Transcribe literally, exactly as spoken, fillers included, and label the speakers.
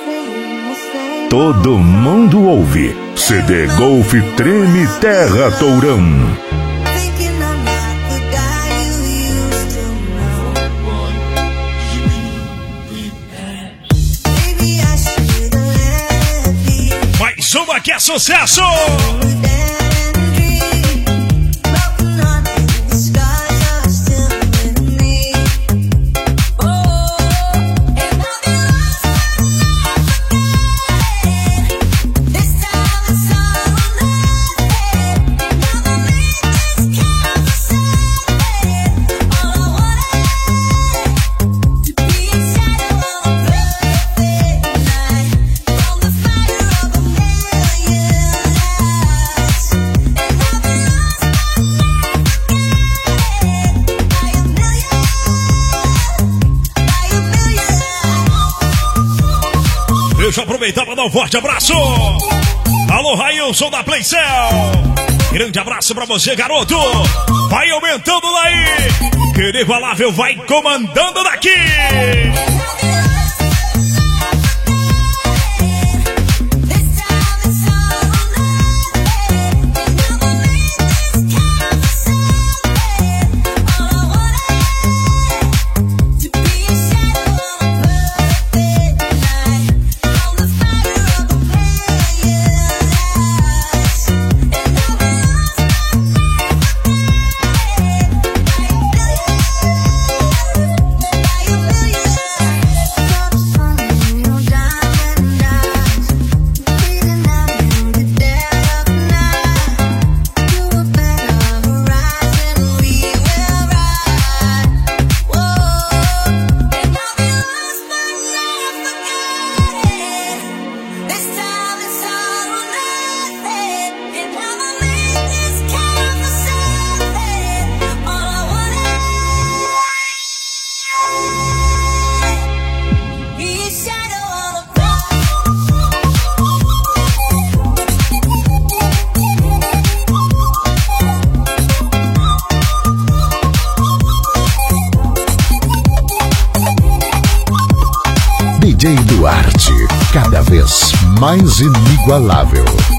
Speaker 1: Todo mundo ouve. C D Golf Treme Terra Tourão.
Speaker 2: Mais uma que é sucesso! Deixa eu aproveitar para dar um forte abraço. Alô, Railson da Playcell. Grande abraço pra você, garoto. Vai aumentando daí. Que inigualável vai comandando daqui.
Speaker 1: D J Duarte, cada vez mais inigualável.